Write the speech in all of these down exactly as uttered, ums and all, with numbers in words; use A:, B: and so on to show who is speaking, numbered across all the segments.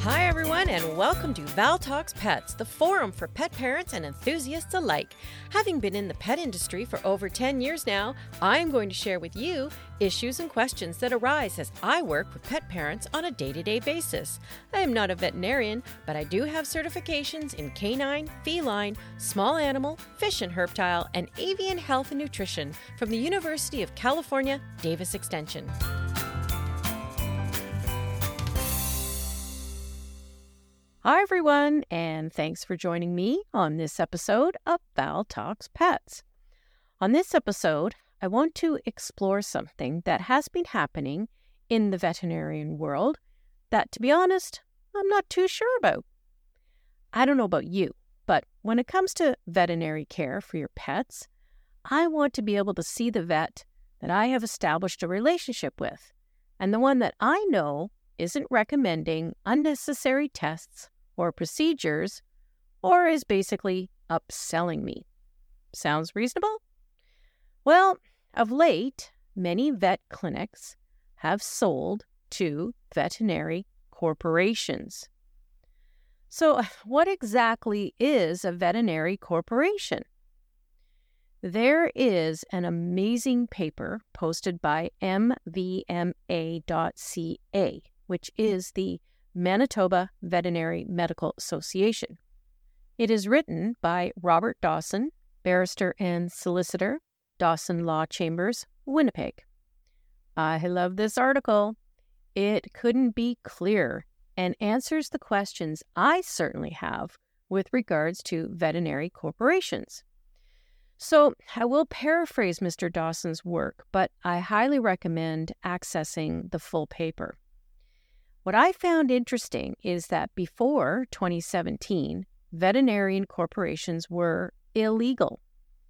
A: Hi, everyone, and welcome to Val Talks Pets, the forum for pet parents and enthusiasts alike. Having been in the pet industry for over ten years now, I am going to share with you issues and questions that arise as I work with pet parents on a day-to-day basis. I am not a veterinarian, but I do have certifications in canine, feline, small animal, fish and herptile, and avian health and nutrition from the University of California, Davis Extension. Hi, everyone, and thanks for joining me on this episode of Val Talks Pets. On this episode, I want to explore something that has been happening in the veterinarian world that, to be honest, I'm not too sure about. I don't know about you, but when it comes to veterinary care for your pets, I want to be able to see the vet that I have established a relationship with, and the one that I know isn't recommending unnecessary tests or procedures, or is basically upselling me. Sounds reasonable? Well, of late, many vet clinics have sold to veterinary corporations. So, what exactly is a veterinary corporation? There is an amazing paper posted by M V M A dot C A, which is the Manitoba Veterinary Medical Association. It is written by Robert Dawson, barrister and solicitor, Dawson Law Chambers, Winnipeg. I love this article. It couldn't be clearer and answers the questions I certainly have with regards to veterinary corporations. So I will paraphrase Mister Dawson's work, but I highly recommend accessing the full paper. What I found interesting is that before twenty seventeen, veterinarian corporations were illegal.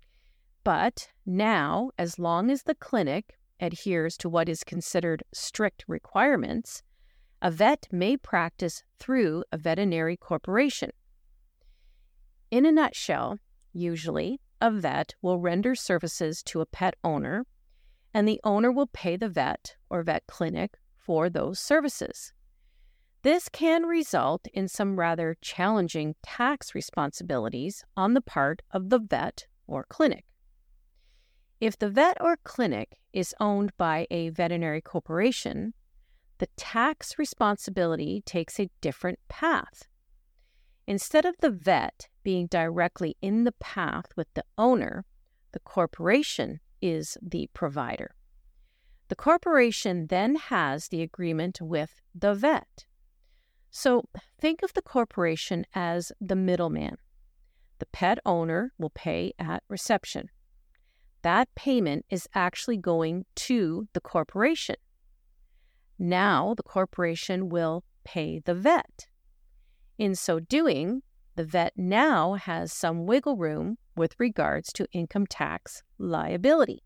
A: But now, as long as the clinic adheres to what is considered strict requirements, a vet may practice through a veterinary corporation. In a nutshell, usually, a vet will render services to a pet owner, and the owner will pay the vet or vet clinic for those services. This can result in some rather challenging tax responsibilities on the part of the vet or clinic. If the vet or clinic is owned by a veterinary corporation, the tax responsibility takes a different path. Instead of the vet being directly in the path with the owner, the corporation is the provider. The corporation then has the agreement with the vet. So think of the corporation as the middleman. The pet owner will pay at reception. That payment is actually going to the corporation. Now the corporation will pay the vet. In so doing, the vet now has some wiggle room with regards to income tax liability.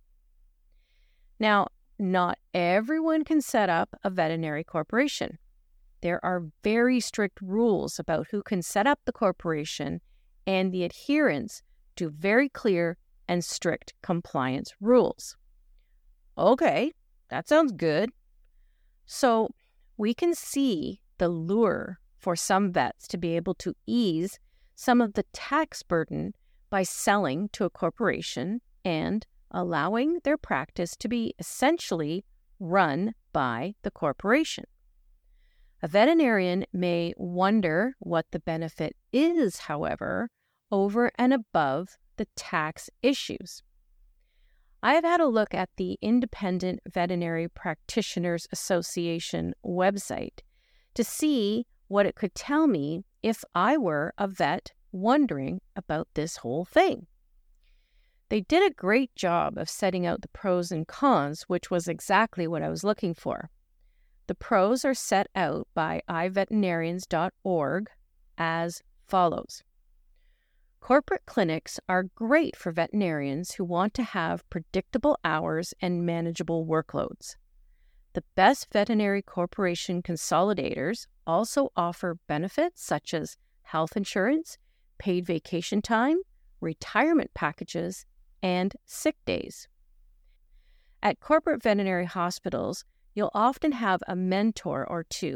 A: Now, not everyone can set up a veterinary corporation. There are very strict rules about who can set up the corporation and the adherence to very clear and strict compliance rules. Okay, that sounds good. So we can see the lure for some vets to be able to ease some of the tax burden by selling to a corporation and allowing their practice to be essentially run by the corporation. A veterinarian may wonder what the benefit is, however, over and above the tax issues. I have had a look at the Independent Veterinary Practitioners Association website to see what it could tell me if I were a vet wondering about this whole thing. They did a great job of setting out the pros and cons, which was exactly what I was looking for. The pros are set out by i veterinarians dot org as follows. Corporate clinics are great for veterinarians who want to have predictable hours and manageable workloads. The best veterinary corporation consolidators also offer benefits such as health insurance, paid vacation time, retirement packages, and sick days. At corporate veterinary hospitals, you'll often have a mentor or two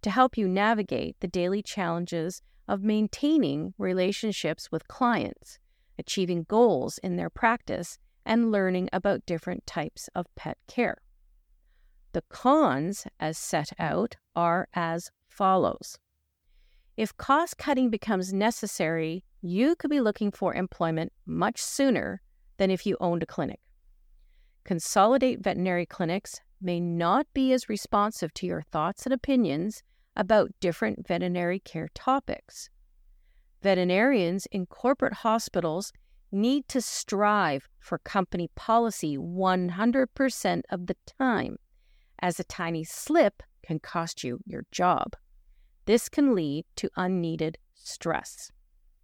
A: to help you navigate the daily challenges of maintaining relationships with clients, achieving goals in their practice, and learning about different types of pet care. The cons, as set out, are as follows. If cost cutting becomes necessary, you could be looking for employment much sooner than if you owned a clinic. Consolidate veterinary clinics may not be as responsive to your thoughts and opinions about different veterinary care topics. Veterinarians in corporate hospitals need to strive for company policy one hundred percent of the time, as a tiny slip can cost you your job. This can lead to unneeded stress.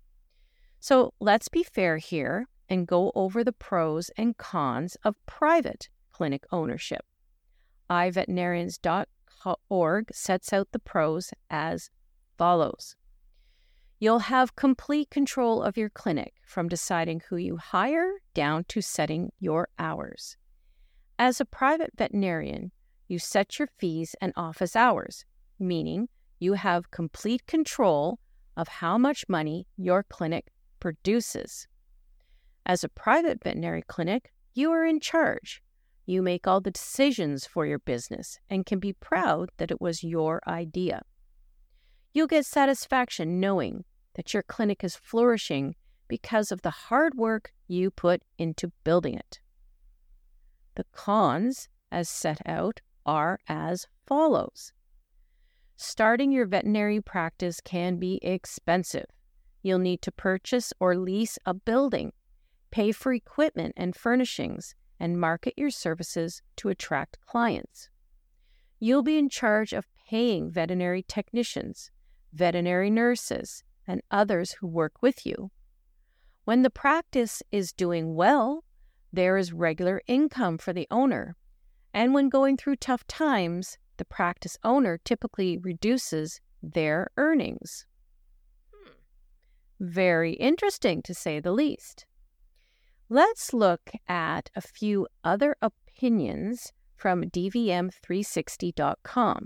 A: So let's be fair here and go over the pros and cons of private clinic ownership. i veterinarians dot org sets out the pros as follows. You'll have complete control of your clinic, from deciding who you hire down to setting your hours. As a private veterinarian, you set your fees and office hours, meaning you have complete control of how much money your clinic produces. As a private veterinary clinic, you are in charge. You make all the decisions for your business and can be proud that it was your idea. You'll get satisfaction knowing that your clinic is flourishing because of the hard work you put into building it. The cons, as set out, are as follows. Starting your veterinary practice can be expensive. You'll need to purchase or lease a building, pay for equipment and furnishings, and market your services to attract clients. You'll be in charge of paying veterinary technicians, veterinary nurses, and others who work with you. When the practice is doing well, there is regular income for the owner. And when going through tough times, the practice owner typically reduces their earnings. Hmm. Very interesting, to say the least. Let's look at a few other opinions from D V M three sixty dot com.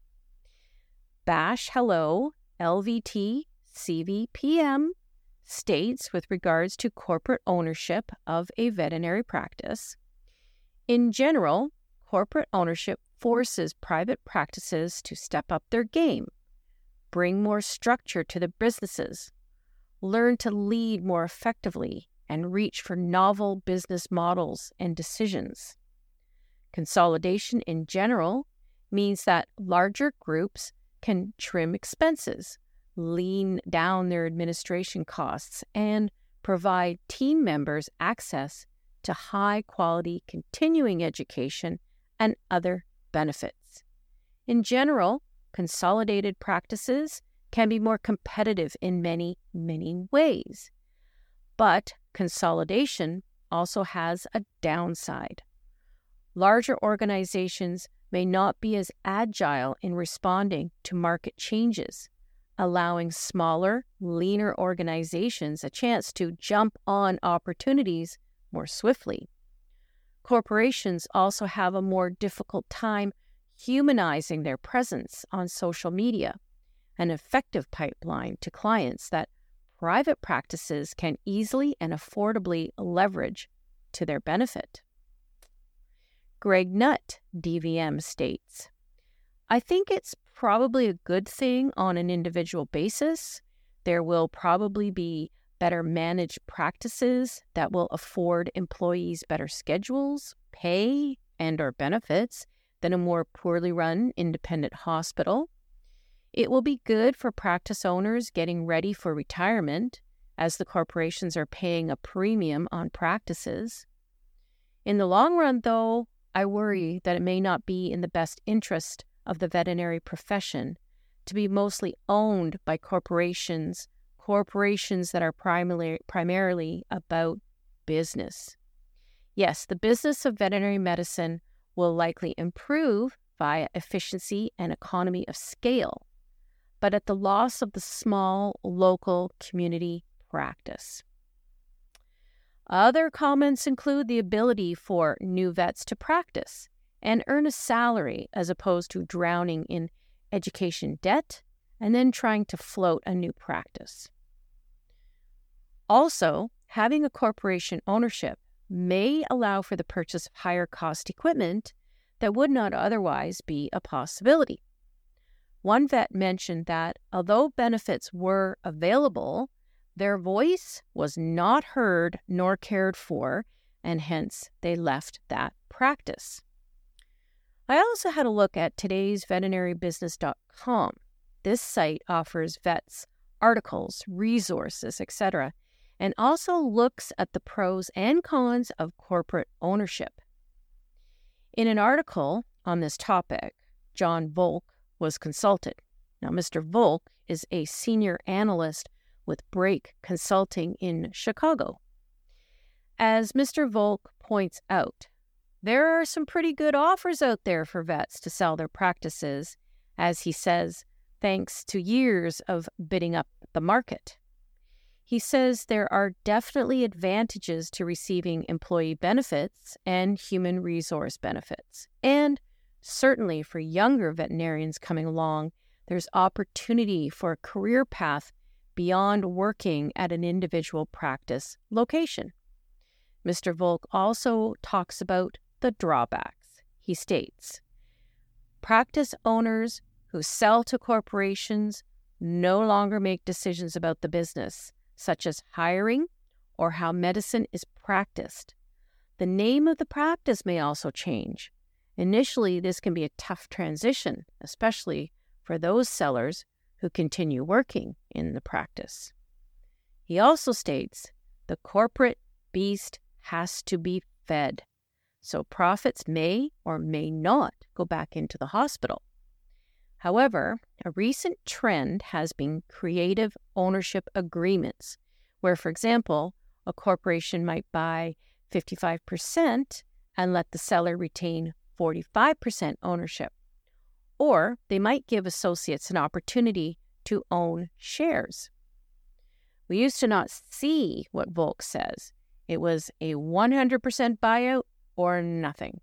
A: Bash Hello L V T C V P M states, with regards to corporate ownership of a veterinary practice, in general, corporate ownership forces private practices to step up their game, bring more structure to the businesses, learn to lead more effectively, and reach for novel business models and decisions. Consolidation in general means that larger groups can trim expenses, lean down their administration costs, and provide team members access to high-quality continuing education and other benefits. In general, consolidated practices can be more competitive in many, many ways. But consolidation also has a downside. Larger organizations may not be as agile in responding to market changes, allowing smaller, leaner organizations a chance to jump on opportunities more swiftly. Corporations also have a more difficult time humanizing their presence on social media, an effective pipeline to clients that private practices can easily and affordably leverage to their benefit. Greg Nutt, D V M, states, I think it's probably a good thing on an individual basis. There will probably be better managed practices that will afford employees better schedules, pay, and or benefits than a more poorly run independent hospital. It will be good for practice owners getting ready for retirement, as the corporations are paying a premium on practices. In the long run, though, I worry that it may not be in the best interest of the veterinary profession to be mostly owned by corporations, corporations that are primarily, primarily about business. Yes, the business of veterinary medicine will likely improve via efficiency and economy of scale, but at the loss of the small, local community practice. Other comments include the ability for new vets to practice and earn a salary as opposed to drowning in education debt, and then trying to float a new practice. Also, having a corporation ownership may allow for the purchase of higher cost equipment that would not otherwise be a possibility. One vet mentioned that although benefits were available, their voice was not heard nor cared for, and hence they left that practice. I also had a look at today's veterinary business dot com. This site offers vets articles, resources, et cetera, and also looks at the pros and cons of corporate ownership. In an article on this topic, John Volk was consulted. Now, Mister Volk is a senior analyst with Brake Consulting in Chicago. As Mister Volk points out, there are some pretty good offers out there for vets to sell their practices, as he says, thanks to years of bidding up the market. He says there are definitely advantages to receiving employee benefits and human resource benefits. And certainly for younger veterinarians coming along, there's opportunity for a career path beyond working at an individual practice location. Mister Volk also talks about the drawbacks. He states, practice owners who sell to corporations no longer make decisions about the business, such as hiring or how medicine is practiced. The name of the practice may also change. Initially, this can be a tough transition, especially for those sellers who continue working in the practice. He also states the corporate beast has to be fed, so profits may or may not go back into the hospital. However, a recent trend has been creative ownership agreements, where, for example, a corporation might buy fifty-five percent and let the seller retain forty-five percent ownership. Or they might give associates an opportunity to own shares. We used to not see what Volk says. It was a one hundred percent buyout or nothing.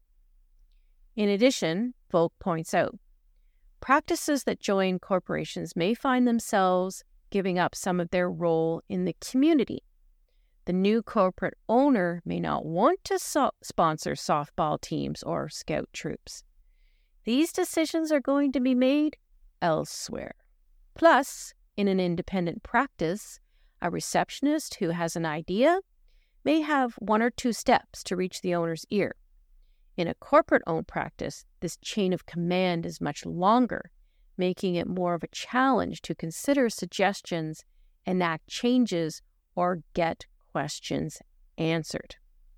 A: In addition, Volk points out, practices that join corporations may find themselves giving up some of their role in the community. The new corporate owner may not want to so- sponsor softball teams or scout troops. These decisions are going to be made elsewhere. Plus, in an independent practice, a receptionist who has an idea may have one or two steps to reach the owner's ear. In a corporate-owned practice, this chain of command is much longer, making it more of a challenge to consider suggestions, enact changes, or get questions answered.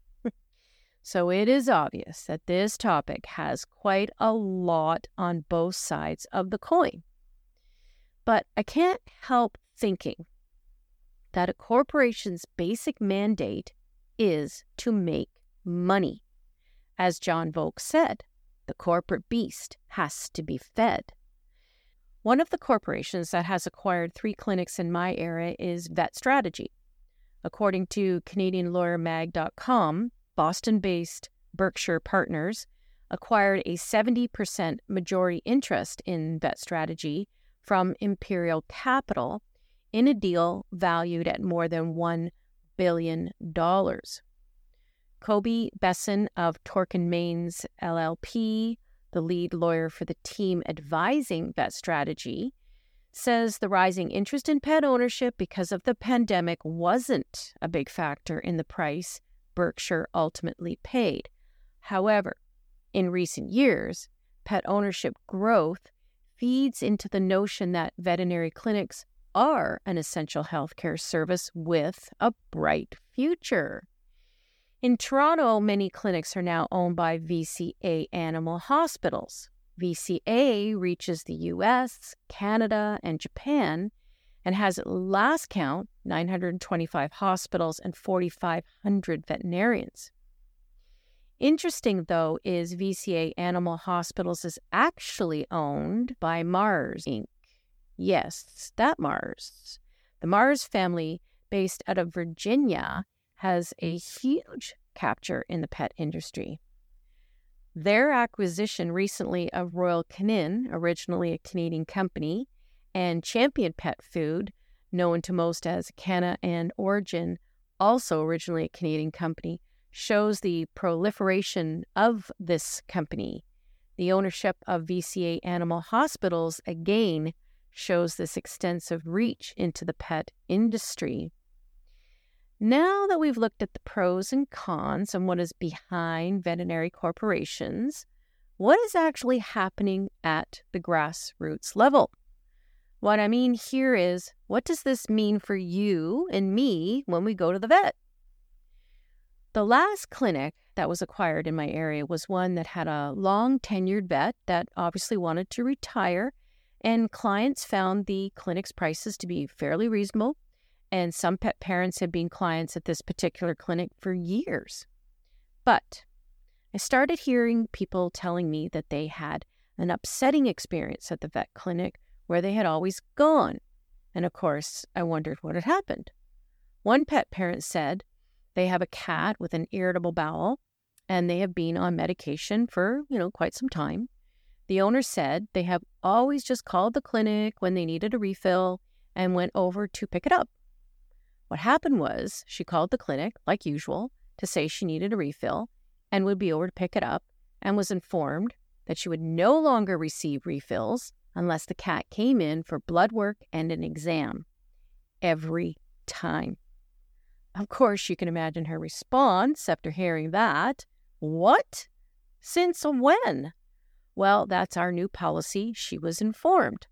A: So it is obvious that this topic has quite a lot on both sides of the coin. But I can't help thinking that a corporation's basic mandate is to make money. As John Volk said, the corporate beast has to be fed. One of the corporations that has acquired three clinics in my area is Vet Strategy. According to Canadian Lawyer Mag dot com, Boston-based Berkshire Partners acquired a seventy percent majority interest in Vet Strategy from Imperial Capital in a deal valued at more than one billion dollars. Kobe Besson of Tork and Mains L L P, the lead lawyer for the team advising Vet Strategy, says the rising interest in pet ownership because of the pandemic wasn't a big factor in the price Berkshire ultimately paid. However, in recent years, pet ownership growth feeds into the notion that veterinary clinics are an essential healthcare service with a bright future. In Toronto, many clinics are now owned by V C A Animal Hospitals. V C A reaches the U S, Canada, and Japan, and has at last count nine hundred twenty-five hospitals and forty-five hundred veterinarians. Interesting, though, is V C A Animal Hospitals is actually owned by Mars, Incorporated. Yes, that Mars. The Mars family, based out of Virginia, has a huge capture in the pet industry. Their acquisition recently of Royal Canin, originally a Canadian company, and Champion Pet Food, known to most as Canna and Origin, also originally a Canadian company, shows the proliferation of this company. The ownership of V C A Animal Hospitals, again, shows this extensive reach into the pet industry. Now that we've looked at the pros and cons and what is behind veterinary corporations, what is actually happening at the grassroots level? What I mean here is, what does this mean for you and me when we go to the vet? The last clinic that was acquired in my area was one that had a long tenured vet that obviously wanted to retire, and clients found the clinic's prices to be fairly reasonable, and some pet parents had been clients at this particular clinic for years. But I started hearing people telling me that they had an upsetting experience at the vet clinic where they had always gone. And of course, I wondered what had happened. One pet parent said they have a cat with an irritable bowel and they have been on medication for, you know, quite some time. The owner said they have always just called the clinic when they needed a refill and went over to pick it up. What happened was she called the clinic, like usual, to say she needed a refill and would be over to pick it up, and was informed that she would no longer receive refills unless the cat came in for blood work and an exam. Every time. Of course, you can imagine her response after hearing that. What? Since when? Well, that's our new policy, she was informed.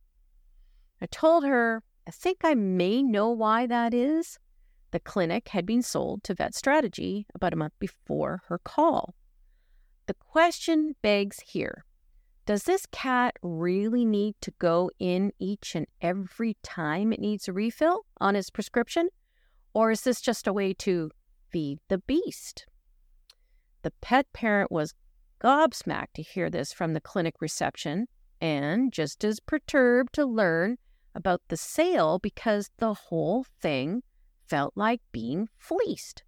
A: I told her, I think I may know why that is. The clinic had been sold to Vet Strategy about a month before her call. The question begs here, does this cat really need to go in each and every time it needs a refill on its prescription? Or is this just a way to feed the beast? The pet parent was gobsmacked to hear this from the clinic reception and just as perturbed to learn about the sale because the whole thing felt like being fleeced.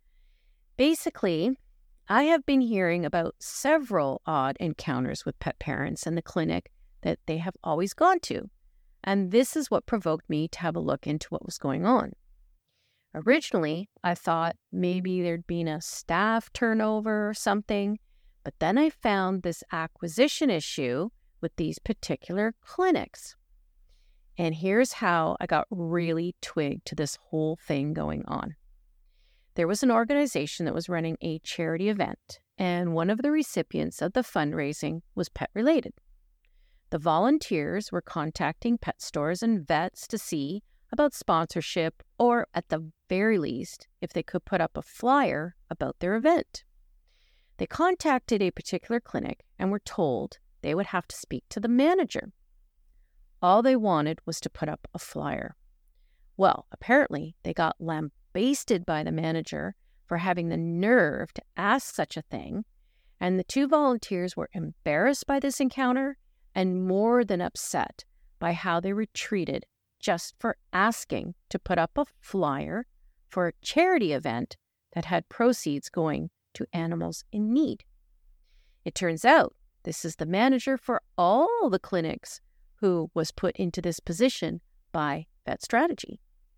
A: Basically, I have been hearing about several odd encounters with pet parents in the clinic that they have always gone to, and this is what provoked me to have a look into what was going on. Originally, I thought maybe there'd been a staff turnover or something, but then I found this acquisition issue with these particular clinics. And here's how I got really twigged to this whole thing going on. There was an organization that was running a charity event, and one of the recipients of the fundraising was pet-related. The volunteers were contacting pet stores and vets to see about sponsorship, or at the very least, if they could put up a flyer about their event. They contacted a particular clinic and were told they would have to speak to the manager. All they wanted was to put up a flyer. Well, apparently they got lambasted by the manager for having the nerve to ask such a thing, and the two volunteers were embarrassed by this encounter and more than upset by how they were treated just for asking to put up a flyer for a charity event that had proceeds going to animals in need. It turns out this is the manager for all the clinics who was put into this position by Vet Strategy.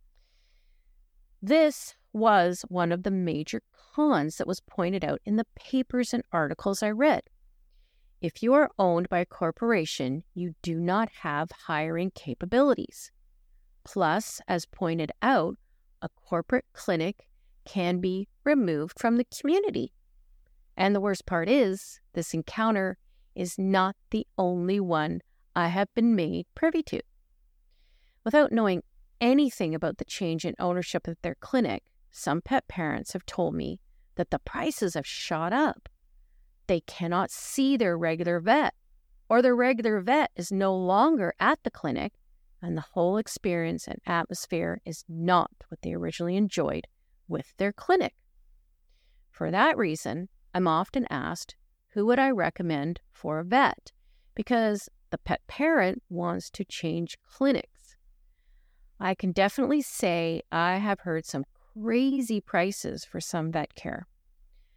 A: This was one of the major cons that was pointed out in the papers and articles I read. If you are owned by a corporation, you do not have hiring capabilities. Plus, as pointed out, a corporate clinic can be removed from the community. And the worst part is, this encounter is not the only one I have been made privy to. Without knowing anything about the change in ownership of their clinic, some pet parents have told me that the prices have shot up. They cannot see their regular vet, or their regular vet is no longer at the clinic, and the whole experience and atmosphere is not what they originally enjoyed with their clinic. For that reason, I'm often asked, who would I recommend for a vet? Because the pet parent wants to change clinics. I can definitely say I have heard some crazy prices for some vet care.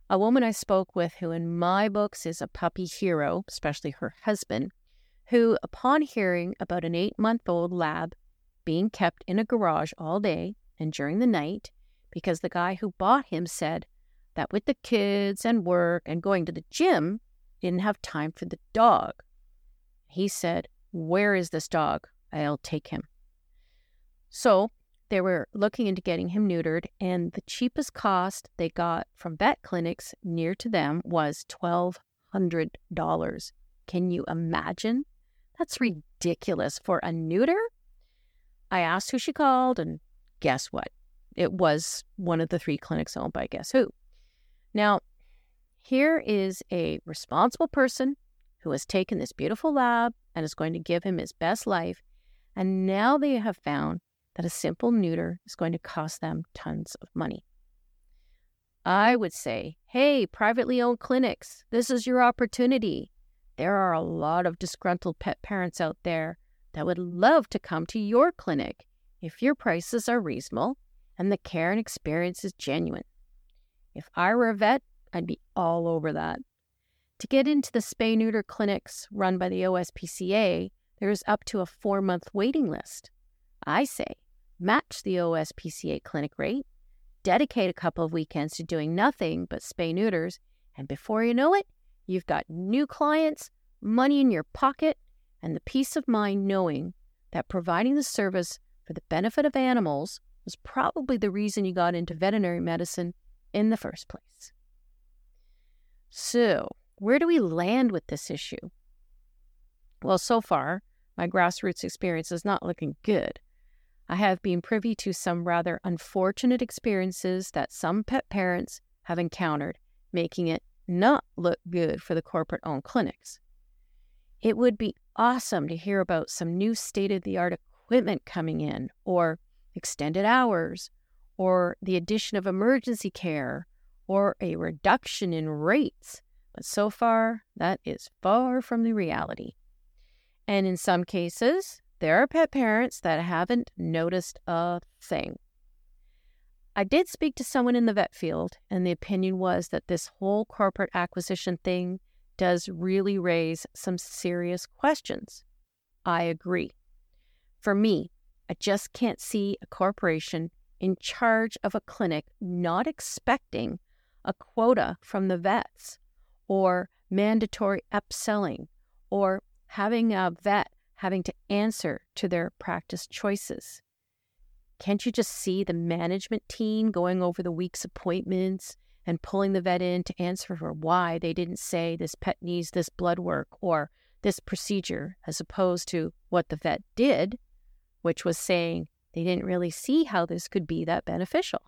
A: A woman I spoke with who in my books is a puppy hero, especially her husband, who upon hearing about an eight-month-old lab being kept in a garage all day and during the night because the guy who bought him said that with the kids and work and going to the gym, didn't have time for the dog. He said, "Where is this dog? I'll take him." So they were looking into getting him neutered, and the cheapest cost they got from vet clinics near to them was twelve hundred dollars. Can you imagine? That's ridiculous for a neuter. I asked who she called, and guess what? It was one of the three clinics owned by guess who. Now, here is a responsible person who has taken this beautiful lab and is going to give him his best life, and now they have found that a simple neuter is going to cost them tons of money. I would say, hey, privately owned clinics, this is your opportunity. There are a lot of disgruntled pet parents out there that would love to come to your clinic if your prices are reasonable and the care and experience is genuine. If I were a vet, I'd be all over that. To get into the spay-neuter clinics run by the O S P C A, there is up to a four-month waiting list. I say, match the O S P C A clinic rate, dedicate a couple of weekends to doing nothing but spay-neuters, and before you know it, you've got new clients, money in your pocket, and the peace of mind knowing that providing the service for the benefit of animals was probably the reason you got into veterinary medicine in the first place. So, where do we land with this issue? Well, so far, my grassroots experience is not looking good. I have been privy to some rather unfortunate experiences that some pet parents have encountered, making it not look good for the corporate-owned clinics. It would be awesome to hear about some new state-of-the-art equipment coming in, or extended hours, or the addition of emergency care, or a reduction in rates. But so far, that is far from the reality. And in some cases, there are pet parents that haven't noticed a thing. I did speak to someone in the vet field, and the opinion was that this whole corporate acquisition thing does really raise some serious questions. I agree. For me, I just can't see a corporation in charge of a clinic not expecting a quota from the vets, or mandatory upselling, or having a vet having to answer to their practice choices. Can't you just see the management team going over the week's appointments and pulling the vet in to answer for why they didn't say this pet needs this blood work or this procedure, as opposed to what the vet did, which was saying they didn't really see how this could be that beneficial?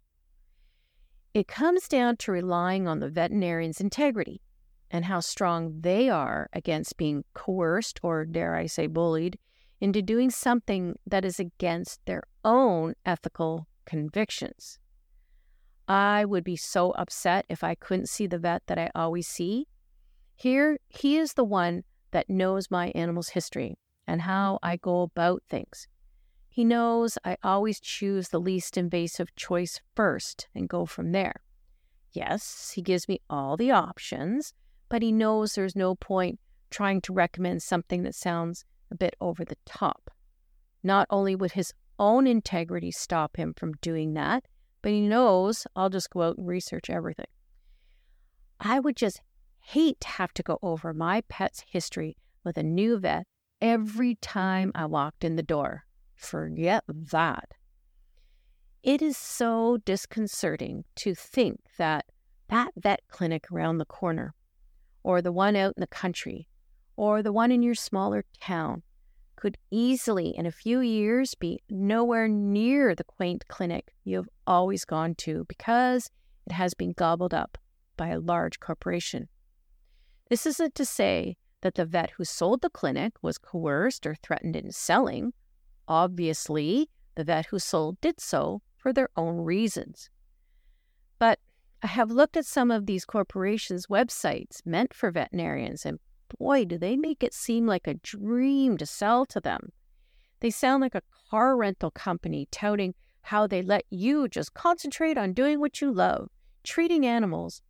A: It comes down to relying on the veterinarian's integrity and how strong they are against being coerced, or dare I say bullied, into doing something that is against their own ethical convictions. I would be so upset if I couldn't see the vet that I always see. Here, he is the one that knows my animal's history and how I go about things. He knows I always choose the least invasive choice first and go from there. Yes, he gives me all the options, but he knows there's no point trying to recommend something that sounds a bit over the top. Not only would his own integrity stop him from doing that, but he knows I'll just go out and research everything. I would just hate to have to go over my pet's history with a new vet every time I walked in the door. Forget that. It is so disconcerting to think that that vet clinic around the corner, or the one out in the country, or the one in your smaller town, could easily in a few years be nowhere near the quaint clinic you have always gone to because it has been gobbled up by a large corporation. This isn't to say that the vet who sold the clinic was coerced or threatened into selling. Obviously, the vet who sold did so for their own reasons. But I have looked at some of these corporations' websites meant for veterinarians, and boy, do they make it seem like a dream to sell to them. They sound like a car rental company touting how they let you just concentrate on doing what you love, treating animals,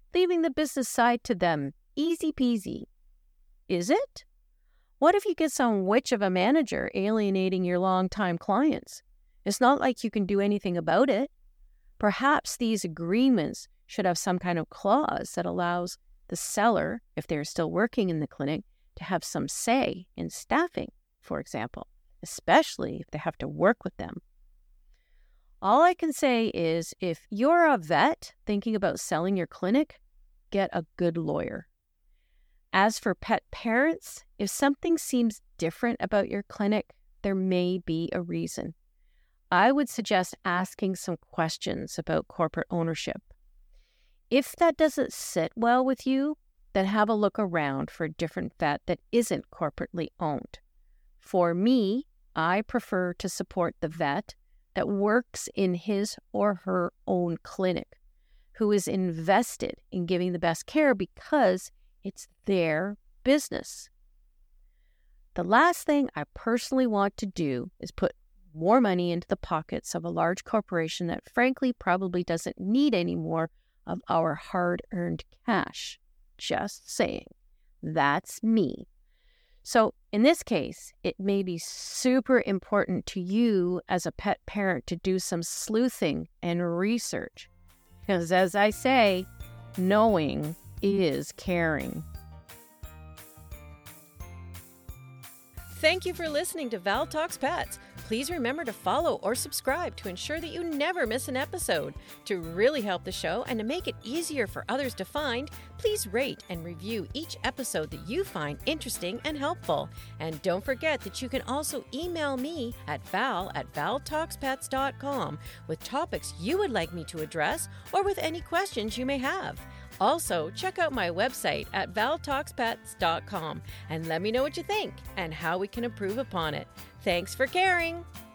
A: leaving the business side to them. Easy peasy. Is it? What if you get some witch of a manager alienating your longtime clients? It's not like you can do anything about it. Perhaps these agreements should have some kind of clause that allows the seller, if they're still working in the clinic, to have some say in staffing, for example, especially if they have to work with them. All I can say is if you're a vet thinking about selling your clinic, get a good lawyer. As for pet parents, if something seems different about your clinic, there may be a reason. I would suggest asking some questions about corporate ownership. If that doesn't sit well with you, then have a look around for a different vet that isn't corporately owned. For me, I prefer to support the vet that works in his or her own clinic, who is invested in giving the best care because it's their business. The last thing I personally want to do is put more money into the pockets of a large corporation that frankly probably doesn't need any more of our hard-earned cash. Just saying. That's me. So in this case, it may be super important to you as a pet parent to do some sleuthing and research. Because as I say, knowing is caring.
B: Thank you for listening to Val Talks Pets. Please remember to follow or subscribe to ensure that you never miss an episode. To really help the show and to make it easier for others to find, please rate and review each episode that you find interesting and helpful. And don't forget that you can also email me at val at val talks pets dot com with topics you would like me to address or with any questions you may have. Also, check out my website at val talks pets dot com and let me know what you think and how we can improve upon it. Thanks for caring.